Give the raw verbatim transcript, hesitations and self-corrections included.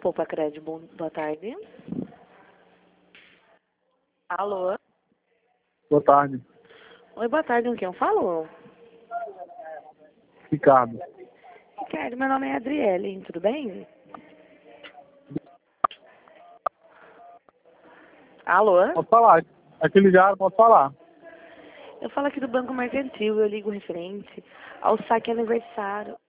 Poupa Crédito, bom, boa tarde. Alô? Boa tarde. Oi, boa tarde, com quem eu falo? Ricardo. Ricardo, meu nome é Adriele, tudo bem? Alô? Pode falar. Aqui ligado, pode falar. Eu falo aqui do Banco Mercantil, eu ligo referente ao saque aniversário.